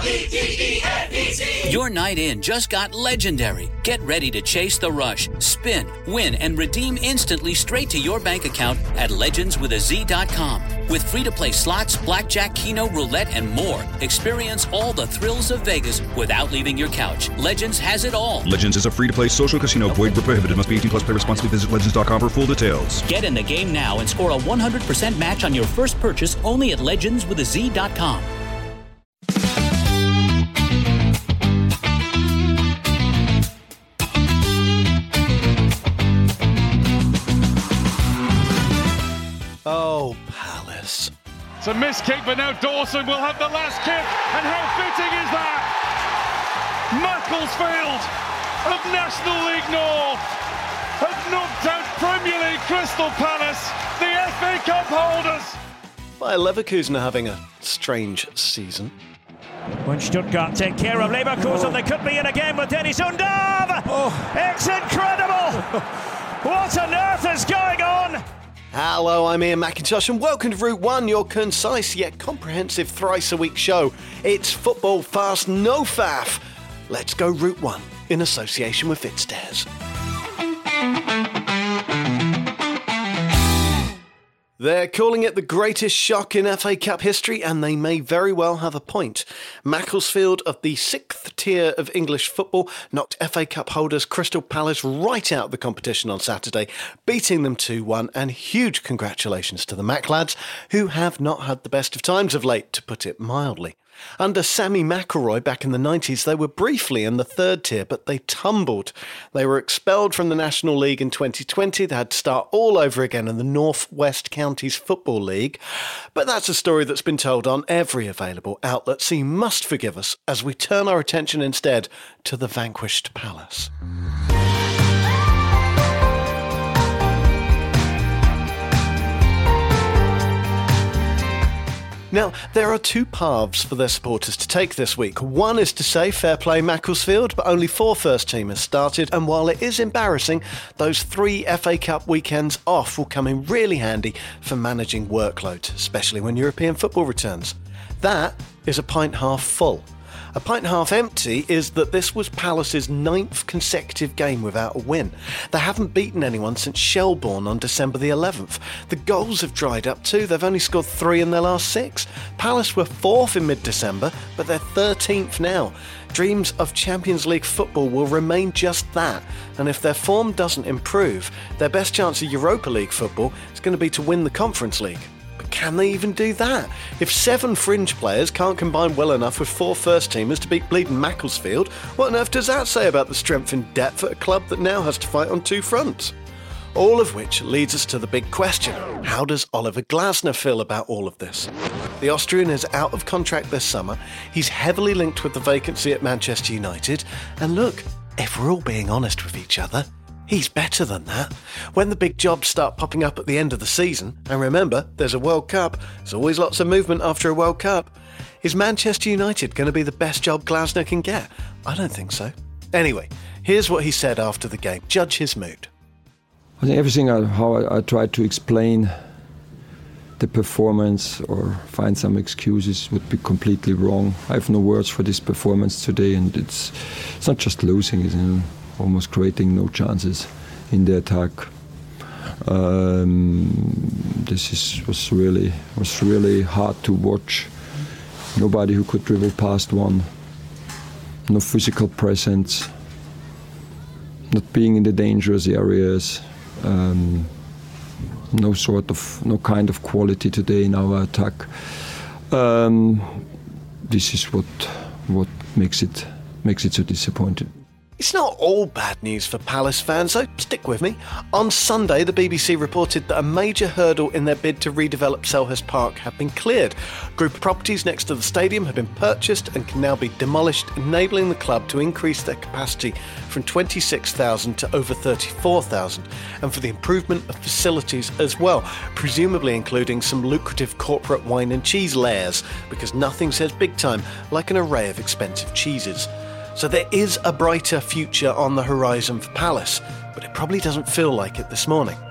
Legends. Your night in just got legendary. Get ready to chase the rush, spin, win, and redeem instantly straight to your bank account at legendswithaz.com. With free-to-play slots, blackjack, keno, roulette, and more. Experience all the thrills of Vegas without leaving your couch. Legends has it all. Legends is a free-to-play social casino. Void where prohibited. Must be 18 plus. Play responsibly. Visit legends.com for full details. Get in the game now and score a 100% match on your first purchase only at legendswithaz.com. Oh, Palace. It's a missed kick, but now Dawson will have the last kick. And how fitting is that? Macclesfield of National League North have knocked out Premier League Crystal Palace, the FA Cup holders. Bayer Leverkusen are having a strange season. When Stuttgart take care of Leverkusen, they could be in again with Dennis Undav. It's incredible. What on earth is going on? Hello, I'm Ian McIntosh and welcome to Route 1, your concise yet comprehensive thrice-a-week show. It's football fast, no faff. Let's go Route 1 in association with Fitstairs. They're calling it the greatest shock in FA Cup history, and they may very well have a point. Macclesfield of the 6th tier of English football knocked FA Cup holders Crystal Palace right out of the competition on Saturday, beating them 2-1, and huge congratulations to the Mac lads, who have not had the best of times of late, to put it mildly. Under Sammy McElroy back in the 90s, they were briefly in the 3rd tier, but they tumbled. They were expelled from the National League in 2020. They had to start all over again in the North West Counties Football League. But that's a story that's been told on every available outlet, so you must forgive us as we turn our attention instead to the vanquished Palace. Now, there are two paths for their supporters to take this week. One is to say, fair play Macclesfield, but only 4 first-teamers started, and while it is embarrassing, those 3 FA Cup weekends off will come in really handy for managing workload, especially when European football returns. That is a pint half full. A pint half empty is that this was Palace's 9th consecutive game without a win. They haven't beaten anyone since Shelbourne on December the 11th. The goals have dried up too. They've only scored 3 in their last 6. Palace were 4th in mid-December, but they're 13th now. Dreams of Champions League football will remain just that, and if their form doesn't improve, their best chance of Europa League football is going to be to win the Conference League. Can they even do that? If 7 fringe players can't combine well enough with 4 first-teamers to beat bleeding Macclesfield, what on earth does that say about the strength and depth at a club that now has to fight on 2 fronts? All of which leads us to the big question. How does Oliver Glasner feel about all of this? The Austrian is out of contract this summer. He's heavily linked with the vacancy at Manchester United. And look, if we're all being honest with each other, he's better than that. When the big jobs start popping up at the end of the season, and remember, there's a World Cup, there's always lots of movement after a World Cup, is Manchester United going to be the best job Glasner can get? I don't think so. Anyway, here's what he said after the game. Judge his mood. I think everything how I tried to explain the performance or find some excuses would be completely wrong. I have no words for this performance today, and it's not just losing, it's almost creating no chances in the attack. Was really hard to watch. Nobody who could dribble past one. No physical presence. Not being in the dangerous areas. No kind of quality today in our attack. This is what makes it so disappointing. It's not all bad news for Palace fans, so stick with me. On Sunday, the BBC reported that a major hurdle in their bid to redevelop Selhurst Park had been cleared. A group of properties next to the stadium have been purchased and can now be demolished, enabling the club to increase their capacity from 26,000 to over 34,000, and for the improvement of facilities as well, presumably including some lucrative corporate wine and cheese layers, because nothing says big time like an array of expensive cheeses. So there is a brighter future on the horizon for Palace, but it probably doesn't feel like it this morning.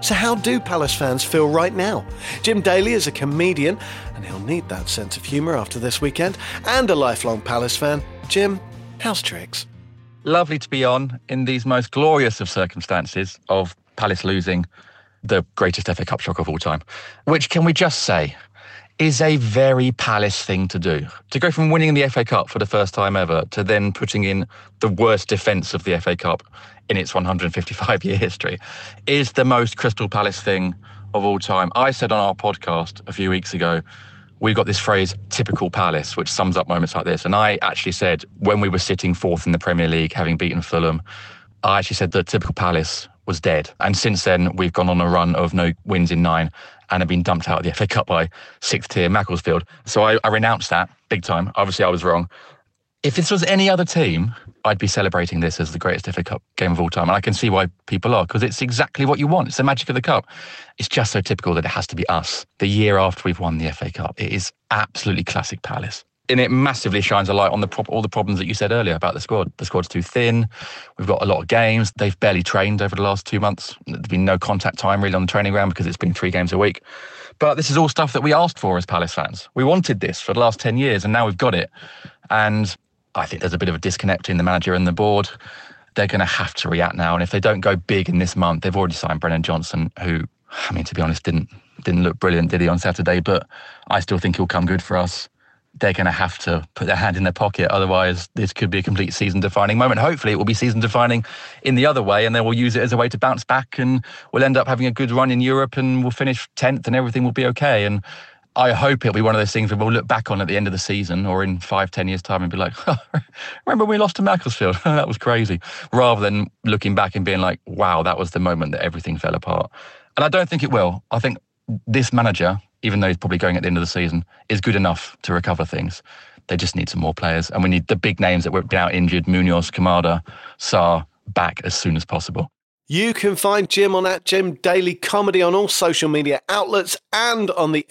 So how do Palace fans feel right now? Jim Daly is a comedian, and he'll need that sense of humour after this weekend, and a lifelong Palace fan. Jim, how's tricks? Lovely to be on in these most glorious of circumstances of Palace losing the greatest FA Cup shock of all time, which, can we just say, is a very Palace thing to do. To go from winning the FA Cup for the first time ever to then putting in the worst defence of the FA Cup in its 155-year history is the most Crystal Palace thing of all time. I said on our podcast a few weeks ago, we've got this phrase, typical Palace, which sums up moments like this. And I actually said, when we were sitting fourth in the Premier League, having beaten Fulham, I actually said that typical Palace was dead. And since then, we've gone on a run of no wins in 9 and have been dumped out of the FA Cup by 6th tier Macclesfield. So I renounced that big time. Obviously, I was wrong. If this was any other team, I'd be celebrating this as the greatest FA Cup game of all time. And I can see why people are, because it's exactly what you want. It's the magic of the Cup. It's just so typical that it has to be us the year after we've won the FA Cup. It is absolutely classic Palace. And it massively shines a light on all the problems that you said earlier about the squad. The squad's too thin. We've got a lot of games. They've barely trained over the last 2 months. There's been no contact time really on the training ground because it's been 3 games a week. But this is all stuff that we asked for as Palace fans. We wanted this for the last 10 years and now we've got it. And I think there's a bit of a disconnect between the manager and the board. They're going to have to react now. And if they don't go big in this month, they've already signed Brennan Johnson, who, I mean, to be honest, didn't look brilliant, did he, on Saturday? But I still think he'll come good for us. They're going to have to put their hand in their pocket. Otherwise, this could be a complete season-defining moment. Hopefully, it will be season-defining in the other way, and then we'll use it as a way to bounce back, and we'll end up having a good run in Europe, and we'll finish 10th, and everything will be okay. And I hope it'll be one of those things where we'll look back on at the end of the season or in 5-10 years' time and be like, oh, remember when we lost to Macclesfield? That was crazy. Rather than looking back and being like, wow, that was the moment that everything fell apart. And I don't think it will. I think this manager, even though he's probably going at the end of the season, is good enough to recover things. They just need some more players. And we need the big names that were out injured, Munoz, Kamada, Sarr, back as soon as possible. You can find Jim on @JimDailyComedy on all social media outlets and on the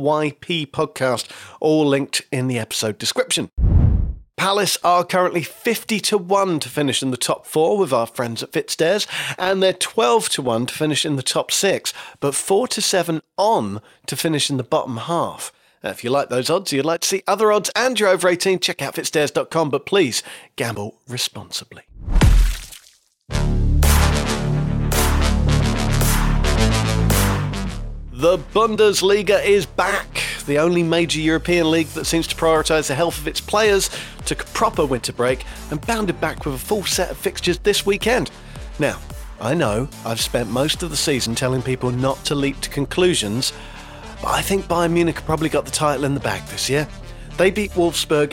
FYP podcast, all linked in the episode description. Palace are currently 50-1 to finish in the top 4 with our friends at Fitzdares, and they're 12-1 to finish in the top 6, but 4-7 on to finish in the bottom half. Now, if you like those odds, you'd like to see other odds, and you're over 18, check out Fitzdares.com, but please gamble responsibly. The Bundesliga is back. The only major European league that seems to prioritise the health of its players took a proper winter break and bounded back with a full set of fixtures this weekend. Now, I know I've spent most of the season telling people not to leap to conclusions, but I think Bayern Munich probably got the title in the bag this year. They beat Wolfsburg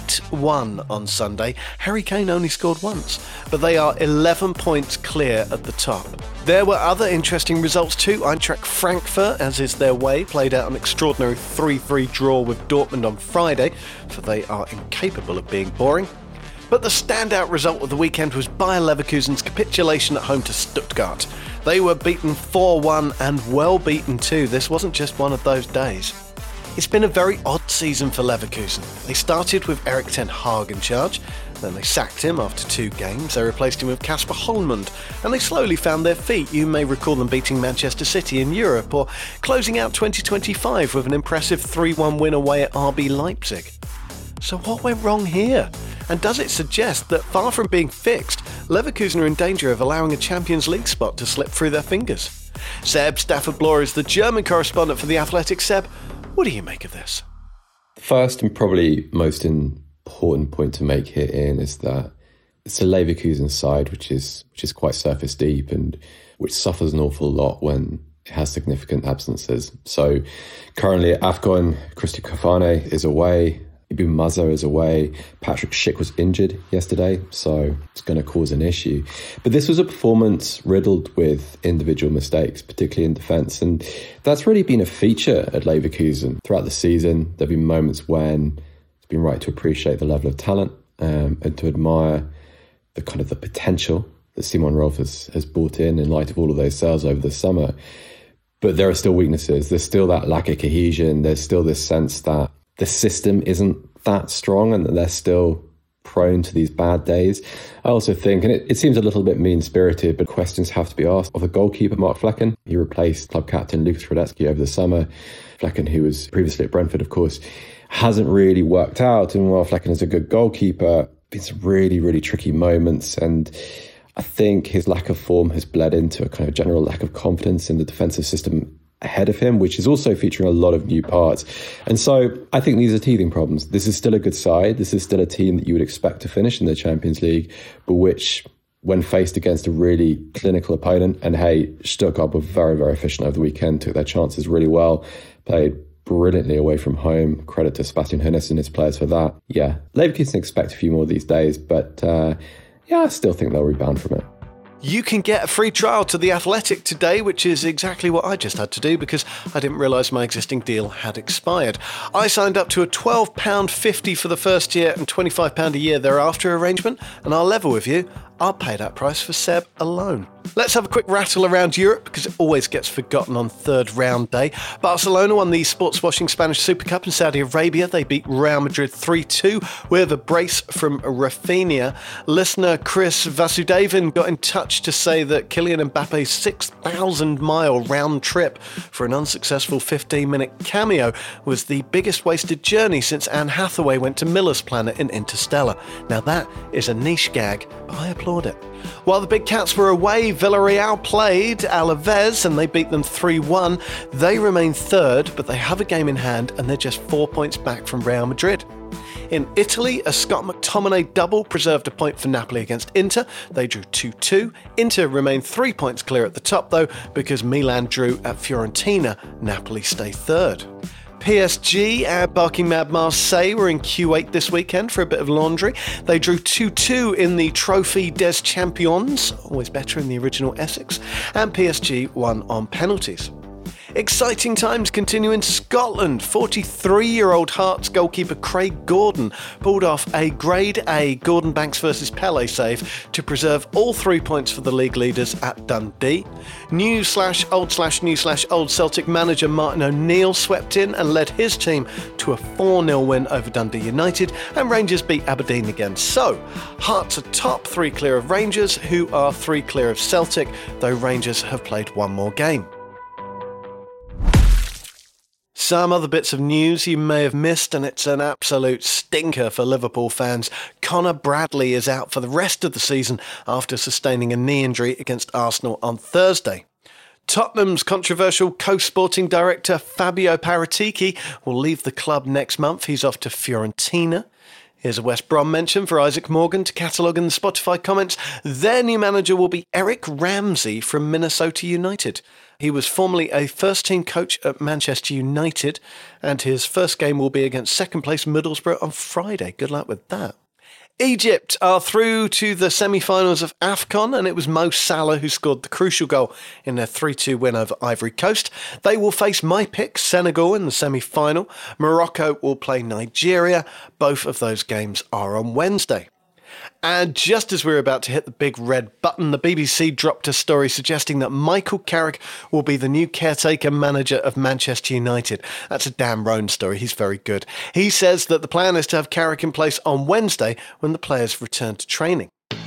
8-1 on Sunday. Harry Kane only scored once, but they are 11 points clear at the top. There were other interesting results too. Eintracht Frankfurt, as is their way, played out an extraordinary 3-3 draw with Dortmund on Friday, for they are incapable of being boring. But the standout result of the weekend was Bayer Leverkusen's capitulation at home to Stuttgart. They were beaten 4-1 and well beaten too. This wasn't just one of those days. It's been a very odd season for Leverkusen. They started with Erik ten Hag in charge, then they sacked him after 2 games. They replaced him with Kasper Holmund, and they slowly found their feet. You may recall them beating Manchester City in Europe, or closing out 2025 with an impressive 3-1 win away at RB Leipzig. So what went wrong here? And does it suggest that far from being fixed, Leverkusen are in danger of allowing a Champions League spot to slip through their fingers? Seb Stafford-Bloor is the German correspondent for The Athletic. Seb, what do you make of this? First and probably most important point to make here, Ian, is that it's a Leverkusen side which is quite surface deep and which suffers an awful lot when it has significant absences. So currently AFCON, Christian Kafane is away, Ibu Mazza is away, Patrick Schick was injured yesterday, so it's going to cause an issue. But this was a performance riddled with individual mistakes, particularly in defence, and that's really been a feature at Leverkusen throughout the season. There have been moments when it's been right to appreciate the level of talent and to admire the kind of the potential that Simon Rolf has brought in light of all of those sales over the summer. But there are still weaknesses. There's still that lack of cohesion. There's still this sense that the system isn't that strong and that they're still prone to these bad days. I also think, and it seems a little bit mean-spirited, but questions have to be asked of the goalkeeper, Mark Flekken. He replaced club captain Lucas Radetzky over the summer. Flekken, who was previously at Brentford, of course, hasn't really worked out. And while Flekken is a good goalkeeper, it's really, really tricky moments. And I think his lack of form has bled into a kind of general lack of confidence in the defensive system ahead of him, which is also featuring a lot of new parts. And so I think these are teething problems. This is still a good side. This is still a team that you would expect to finish in the Champions League, but which, when faced against a really clinical opponent, and hey, Stuttgart were very, very efficient over the weekend, took their chances really well, played brilliantly away from home. Credit to Sebastian Hoeneß and his players for that. Yeah, Leverkusen expect a few more these days, but I still think they'll rebound from it. You can get a free trial to The Athletic today, which is exactly what I just had to do because I didn't realise my existing deal had expired. I signed up to a £12.50 for the first year and £25 a year thereafter arrangement, and I'll level with you, I'll pay that price for Seb alone. Let's have a quick rattle around Europe because it always gets forgotten on third round day. Barcelona won the sports washing Spanish Super Cup in Saudi Arabia. They beat Real Madrid 3-2 with a brace from Rafinha. Listener Chris Vasudevan got in touch to say that Kylian Mbappe's 6,000-mile round trip for an unsuccessful 15-minute cameo was the biggest wasted journey since Anne Hathaway went to Miller's Planet in Interstellar. Now that is a niche gag, but I applaud it. While the Big Cats were away, Villarreal played Alaves and they beat them 3-1. They remain third, but they have a game in hand and they're just 4 points back from Real Madrid. In Italy, a Scott McTominay double preserved a point for Napoli against Inter. They drew 2-2. Inter remained 3 points clear at the top, though, because Milan drew at Fiorentina. Napoli stay third. PSG and Barking Mad Marseille were in Q8 this weekend for a bit of laundry. They drew 2-2 in the Trophy des Champions, always better in the original Essex, and PSG won on penalties. Exciting times continue in Scotland. 43-year-old Hearts goalkeeper Craig Gordon pulled off a Grade A Gordon Banks versus Pele save to preserve all 3 points for the league leaders at Dundee. New/old Celtic manager Martin O'Neill swept in and led his team to a 4-0 win over Dundee United, and Rangers beat Aberdeen again. So, Hearts are top 3 clear of Rangers, who are 3 clear of Celtic, though Rangers have played one more game. Some other bits of news you may have missed, and it's an absolute stinker for Liverpool fans. Connor Bradley is out for the rest of the season after sustaining a knee injury against Arsenal on Thursday. Tottenham's controversial co-sporting director Fabio Paratici will leave the club next month. He's off to Fiorentina. Here's a West Brom mention for Isaac Morgan to catalogue in the Spotify comments. Their new manager will be Eric Ramsey from Minnesota United. He was formerly a first-team coach at Manchester United, and his first game will be against second-place Middlesbrough on Friday. Good luck with that. Egypt are through to the semi-finals of AFCON, and it was Mo Salah who scored the crucial goal in their 3-2 win over Ivory Coast. They will face my pick, Senegal, in the semi-final. Morocco will play Nigeria. Both of those games are on Wednesday. And just as we're about to hit the big red button, the BBC dropped a story suggesting that Michael Carrick will be the new caretaker manager of Manchester United. That's a Dan Roan story. He's very good. He says that the plan is to have Carrick in place on Wednesday when the players return to training.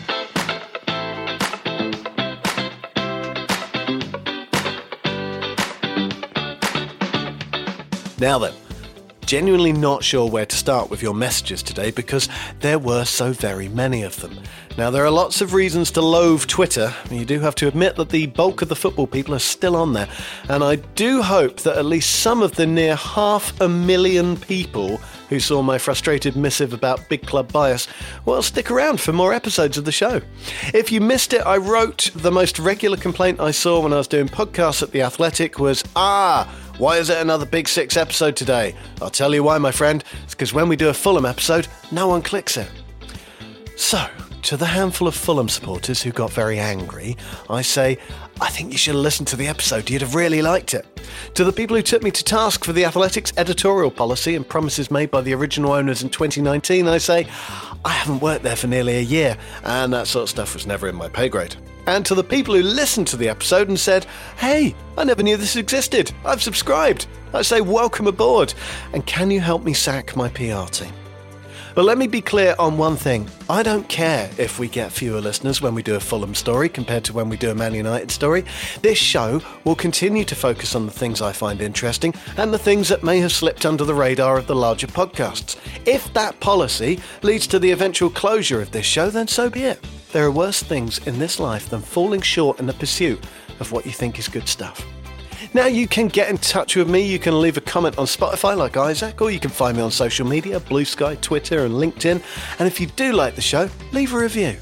Now then, genuinely not sure where to start with your messages today because there were so very many of them. Now, there are lots of reasons to loathe Twitter. You do have to admit that the bulk of the football people are still on there, and I do hope that at least some of the near 500,000 people who saw my frustrated missive about big club bias will stick around for more episodes of the show. If you missed it, I wrote the most regular complaint I saw when I was doing podcasts at The Athletic was, why is it another Big Six episode today? I'll tell you why, my friend. It's because when we do a Fulham episode, no one clicks it. So, to the handful of Fulham supporters who got very angry, I say, I think you should have listened to the episode. You'd have really liked it. To the people who took me to task for The Athletic's editorial policy and promises made by the original owners in 2019, I say, I haven't worked there for nearly a year, and that sort of stuff was never in my pay grade. And to the people who listened to the episode and said, hey, I never knew this existed. I've subscribed. I say, welcome aboard. And can you help me sack my PR team? But let me be clear on one thing. I don't care if we get fewer listeners when we do a Fulham story compared to when we do a Man United story. This show will continue to focus on the things I find interesting and the things that may have slipped under the radar of the larger podcasts. If that policy leads to the eventual closure of this show, then so be it. There are worse things in this life than falling short in the pursuit of what you think is good stuff. Now you can get in touch with me. You can leave a comment on Spotify like Isaac, or you can find me on social media, Blue Sky, Twitter and LinkedIn. And if you do like the show, leave a review.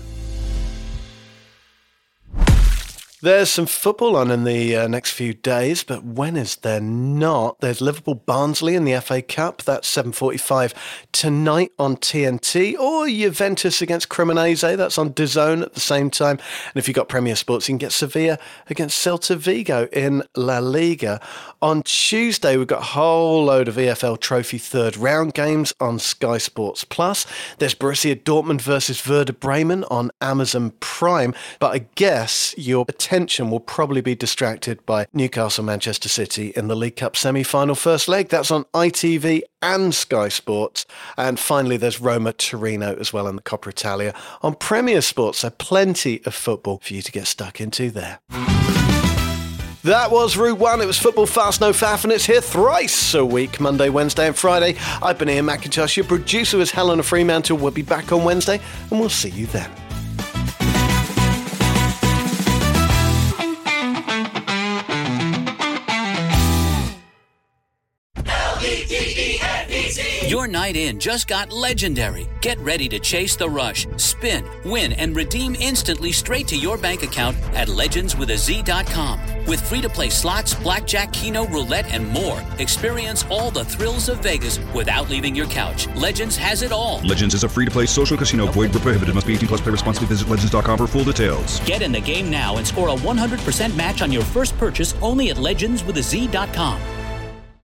There's some football on in the next few days, but when is there not? There's Liverpool-Barnsley in the FA Cup. That's 7:45 tonight on TNT. Or Juventus against Cremonese. That's on DAZN at the same time. And if you've got Premier Sports, you can get Sevilla against Celta Vigo in La Liga. On Tuesday, we've got a whole load of EFL Trophy third round games on Sky Sports Plus. There's Borussia Dortmund versus Werder Bremen on Amazon Prime. But I guess your attention will probably be distracted by Newcastle-Manchester City in the League Cup semi-final first leg. That's on ITV and Sky Sports. And finally, there's Roma-Torino as well in the Coppa Italia on Premier Sports. So plenty of football for you to get stuck into there. That was Route 1. It was Football Fast No Faff, and it's here thrice a week, Monday, Wednesday and Friday. I've been Ian McIntosh. Your producer is Helena Fremantle. We'll be back on Wednesday, and we'll see you then. Your night in just got legendary. Get ready to chase the rush, spin, win, and redeem instantly straight to your bank account at legendswithaz.com. With free-to-play slots, blackjack, keno, roulette, and more. Experience all the thrills of Vegas without leaving your couch. Legends has it all. Legends is a free-to-play social casino. Void where prohibited. Must be 18 plus. Play responsibly. Visit legends.com for full details. Get in the game now and score a 100% match on your first purchase only at legendswithaz.com.